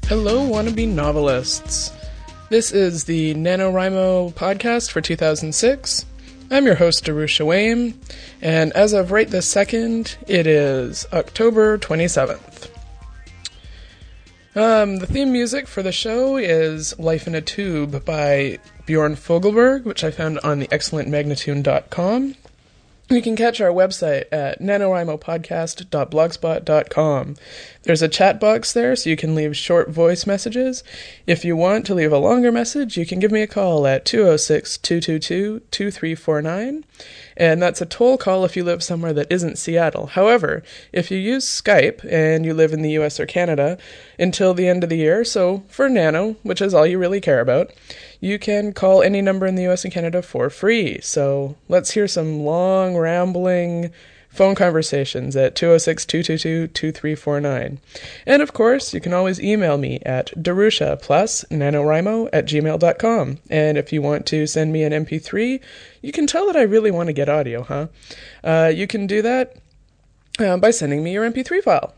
Hello, wannabe novelists. This is the NaNoWriMo podcast for 2006. I'm your host, Darusha Wayne, and as of right this second, it is October 27th. The theme music for the show is Life in a Tube by Bjorn Fogelberg, which I found on the excellent Magnatune.com. You can catch our website at nanowrimopodcast.blogspot.com. There's a chat box there, so you can leave short voice messages. If you want to leave a longer message, you can give me a call at 206-222-2349, and that's a toll call if you live somewhere that isn't Seattle. However, if you use Skype and you live in the US or Canada until the end of the year, so for Nano, which is all you really care about, you can call any number in the US and Canada for free. So let's hear some long, rambling phone conversations at 206-222-2349. And of course, you can always email me at Darusha plus nanowrimo@gmail.com. And if you want to send me an MP3, you can tell that I really want to get audio, huh? You can do that by sending me your MP3 file.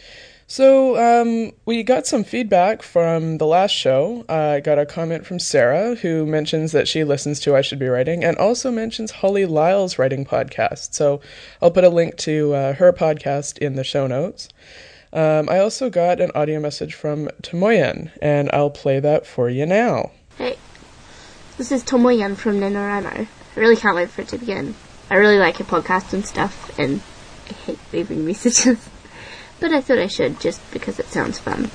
So, we got some feedback from the last show. I got a comment from Sarah, who mentions that she listens to I Should Be Writing, and also mentions Holly Lyle's writing podcast. So, I'll put a link to her podcast in the show notes. I also got an audio message from Tomoyan, and I'll play that for you now. Hey, this is Tomoyan from NaNoWriMo. I really can't wait for it to begin. I really like your podcast and stuff, and I hate leaving messages. But I thought I should, just because it sounds fun.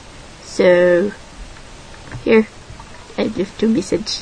So, here, I left a message,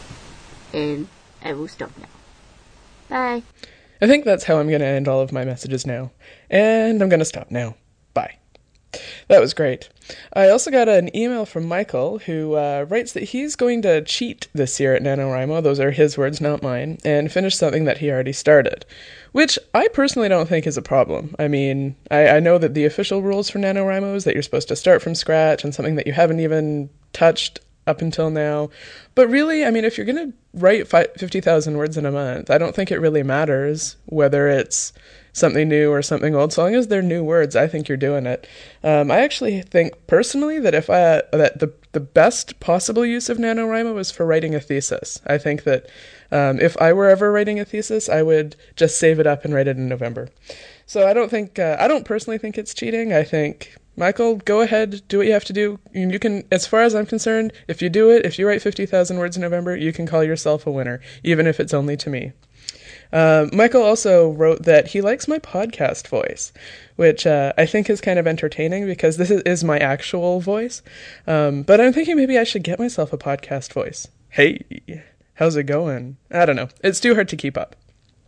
and I will stop now. Bye. I think that's how I'm going to end all of my messages now. And I'm going to stop now. Bye. That was great. I also got an email from Michael, who writes that he's going to cheat this year at NaNoWriMo, those are his words, not mine, and finish something that he already started. Which I personally don't think is a problem. I mean, I know that the official rules for NaNoWriMo is that you're supposed to start from scratch on something that you haven't even touched up until now. But really, I mean, if you're going to write 50,000 words in a month, I don't think it really matters whether it's something new or something old. So long as they're new words, I think you're doing it. I actually think personally that that the best possible use of NaNoWriMo is for writing a thesis. I think that if I were ever writing a thesis, I would just save it up and write it in November. So I don't personally think it's cheating. I think, Michael, go ahead, do what you have to do. You can, as far as I'm concerned, if you do it, if you write 50,000 words in November, you can call yourself a winner, even if it's only to me. Michael also wrote that he likes my podcast voice, which I think is kind of entertaining because this is my actual voice. But I'm thinking maybe I should get myself a podcast voice. Hey, how's it going? I don't know. It's too hard to keep up.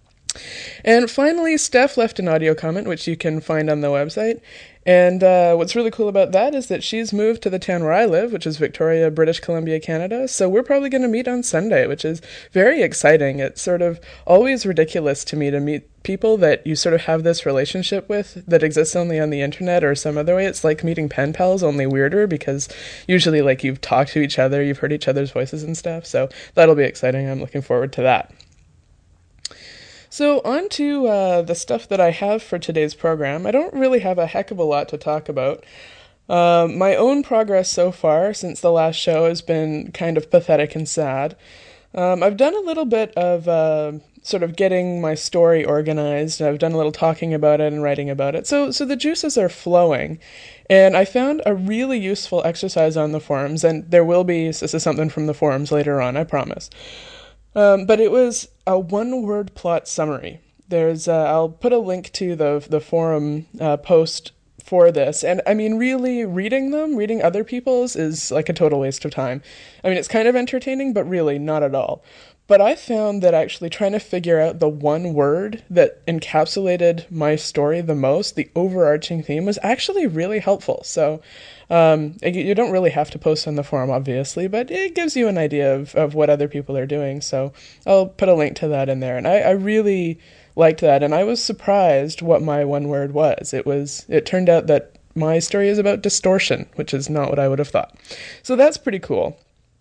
And finally, Steph left an audio comment, which you can find on the website. And what's really cool about that is that she's moved to the town where I live, which is Victoria, British Columbia, Canada. So we're probably going to meet on Sunday, which is very exciting. It's sort of always ridiculous to me to meet people that you sort of have this relationship with that exists only on the internet or some other way. It's like meeting pen pals, only weirder, because usually like you've talked to each other, you've heard each other's voices and stuff. So that'll be exciting. I'm looking forward to that. So on to the stuff that I have for today's program. I don't really have a heck of a lot to talk about. My own progress so far since the last show has been kind of pathetic and sad. I've done a little bit of sort of getting my story organized. I've done a little talking about it and writing about it. So the juices are flowing. And I found a really useful exercise on the forums, and this is something from the forums later on, I promise. But it was a one-word plot summary. I'll put a link to the forum post for this. And I mean, really, reading other people's is like a total waste of time. I mean, it's kind of entertaining, but really not at all. But I found that actually trying to figure out the one word that encapsulated my story the most, the overarching theme, was actually really helpful. So you don't really have to post on the forum, obviously, but it gives you an idea of what other people are doing. So I'll put a link to that in there. And I really liked that, and I was surprised what my one word was. It turned out that my story is about distortion, which is not what I would have thought. So that's pretty cool.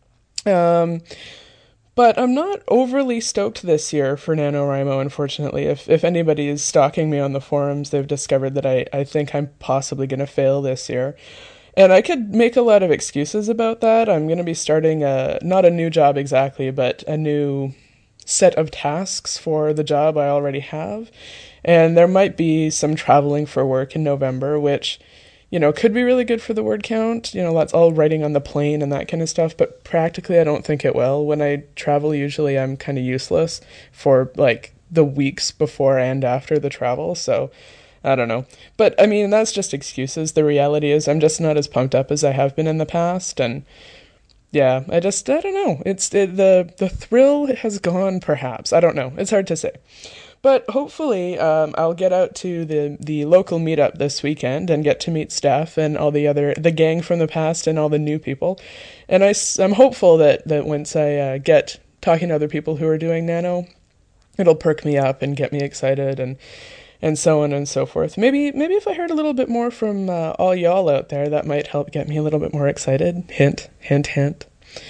But I'm not overly stoked this year for NaNoWriMo, unfortunately. If anybody is stalking me on the forums, they've discovered that I think I'm possibly going to fail this year. And I could make a lot of excuses about that. I'm going to be starting not a new job exactly, but a new set of tasks for the job I already have. And there might be some traveling for work in November, which, could be really good for the word count. That's all writing on the plane and that kind of stuff. But practically, I don't think it will. When I travel, usually I'm kind of useless for like the weeks before and after the travel. So I don't know. But I mean, that's just excuses. The reality is I'm just not as pumped up as I have been in the past. And yeah, I don't know. The thrill has gone, perhaps. I don't know. It's hard to say. But hopefully, I'll get out to the local meetup this weekend and get to meet Steph and all the gang from the past and all the new people. And I'm hopeful that once I get talking to other people who are doing Nano, it'll perk me up and get me excited and so on and so forth. Maybe if I heard a little bit more from all y'all out there, that might help get me a little bit more excited. Hint, hint, hint.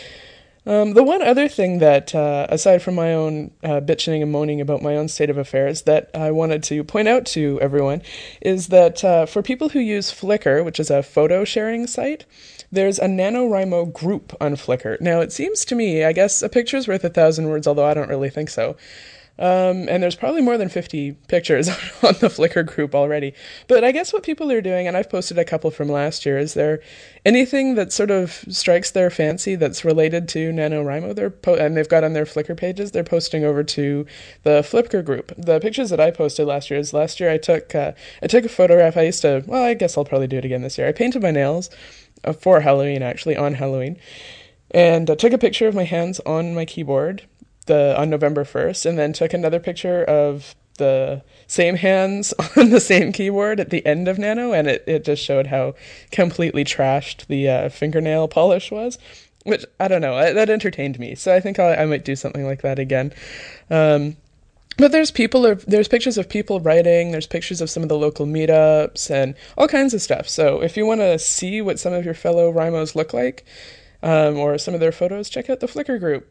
The one other thing that, aside from my own bitching and moaning about my own state of affairs, that I wanted to point out to everyone is that for people who use Flickr, which is a photo sharing site, there's a NaNoWriMo group on Flickr. Now, it seems to me, I guess a picture's worth 1,000 words, although I don't really think so. And there's probably more than 50 pictures on the Flickr group already. But I guess what people are doing, and I've posted a couple from last year, is there anything that sort of strikes their fancy that's related to NaNoWriMo, and they've got on their Flickr pages, they're posting over to the Flickr group. The pictures that I posted last year I took a photograph. I guess I'll probably do it again this year. I painted my nails for Halloween, actually, on Halloween, and took a picture of my hands on my keyboard on November 1st, and then took another picture of the same hands on the same keyboard at the end of Nano, and it just showed how completely trashed the fingernail polish was, which, I don't know, that entertained me, so I think I might do something like that again. But there's pictures of people writing, there's pictures of some of the local meetups, and all kinds of stuff, so if you want to see what some of your fellow Rhymos look like, or some of their photos, check out the Flickr group.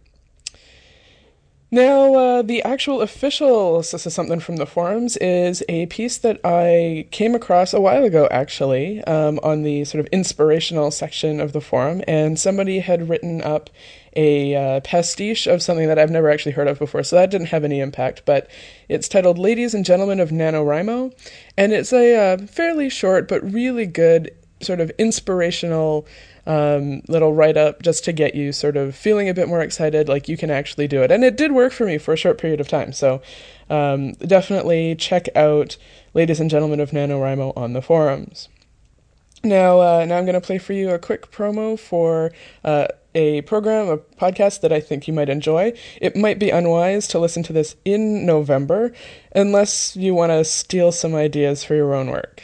Now, the actual official something from the forums is a piece that I came across a while ago, actually, on the sort of inspirational section of the forum, and somebody had written up a pastiche of something that I've never actually heard of before, so that didn't have any impact, but it's titled Ladies and Gentlemen of NaNoWriMo, and it's a fairly short but really good sort of inspirational little write-up just to get you sort of feeling a bit more excited, like you can actually do it. And it did work for me for a short period of time, so definitely check out Ladies and Gentlemen of NaNoWriMo on the forums. Now I'm going to play for you a quick promo for a podcast that I think you might enjoy. It might be unwise to listen to this in November, unless you want to steal some ideas for your own work.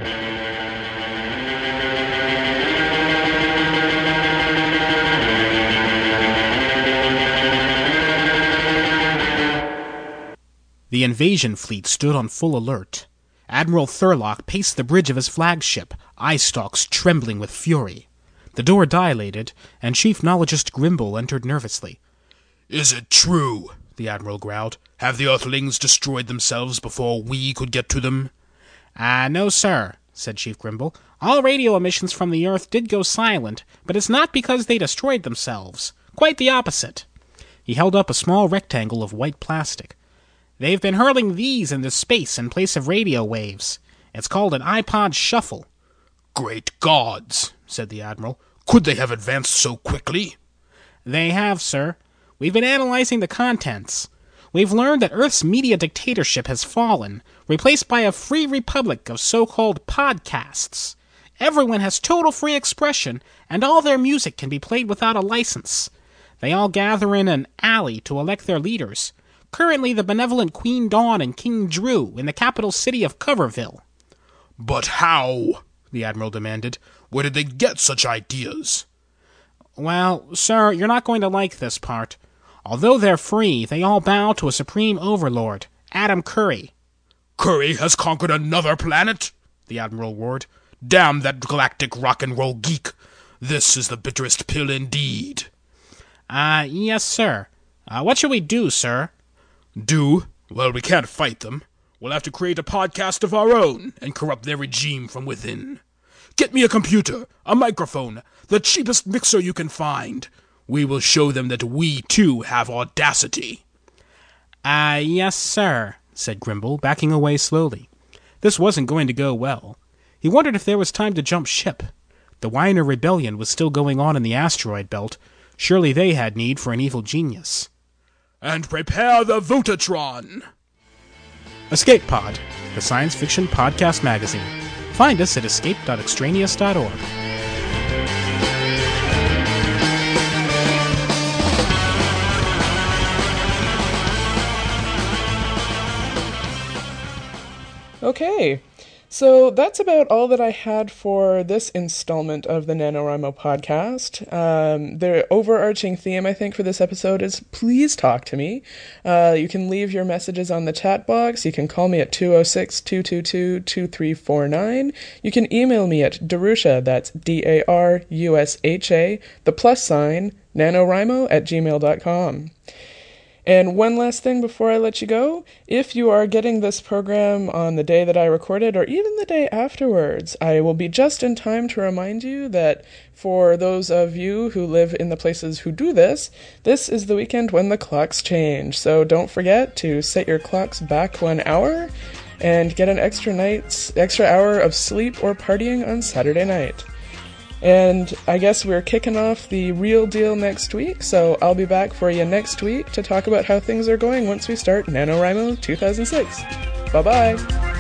The invasion fleet stood on full alert. Admiral Thurlock paced the bridge of his flagship, eye stalks trembling with fury. The door dilated, and Chief Nologist Grimble entered nervously. "Is it true?" the Admiral growled. "Have the Earthlings destroyed themselves before we could get to them?" No, sir," said Chief Grimble. "All radio emissions from the Earth did go silent, but it's not because they destroyed themselves. Quite the opposite." He held up a small rectangle of white plastic. "They've been hurling these into space in place of radio waves. It's called an iPod Shuffle." "Great gods," said the Admiral. "Could they have advanced so quickly?" "They have, sir. We've been analyzing the contents. We've learned that Earth's media dictatorship has fallen, replaced by a free republic of so-called podcasts. Everyone has total free expression, and all their music can be played without a license. They all gather in an alley to elect their leaders. Currently the benevolent Queen Dawn and King Drew in the capital city of Coverville." "But how?" the Admiral demanded. "Where did they get such ideas?" "Well, sir, you're not going to like this part. Although they're free, they all bow to a supreme overlord, Adam Curry." "Curry has conquered another planet?" the Admiral roared. "Damn that galactic rock and roll geek! This is the bitterest pill indeed." Yes, sir. What shall we do, sir?" "Do? Well, we can't fight them. We'll have to create a podcast of our own and corrupt their regime from within. Get me a computer, a microphone, the cheapest mixer you can find. We will show them that we, too, have audacity. Yes, sir, said Grimble, backing away slowly. This wasn't going to go well. He wondered if there was time to jump ship. The Weiner rebellion was still going on in the asteroid belt. Surely they had need for an evil genius. And prepare the Votatron! Escape Pod, the science fiction podcast magazine. Find us at escape.extraneous.org. Okay, so that's about all that I had for this installment of the NaNoWriMo podcast. The overarching theme, I think, for this episode is please talk to me. You can leave your messages on the chat box. You can call me at 206-222-2349. You can email me at Darusha, that's DARUSHA, the plus sign, NaNoWriMo@gmail.com. And one last thing before I let you go, if you are getting this program on the day that I recorded or even the day afterwards, I will be just in time to remind you that for those of you who live in the places who do this, this is the weekend when the clocks change. So don't forget to set your clocks back 1 hour and get an extra hour of sleep or partying on Saturday night. And I guess we're kicking off the real deal next week, so I'll be back for you next week to talk about how things are going once we start NaNoWriMo 2006. Bye-bye!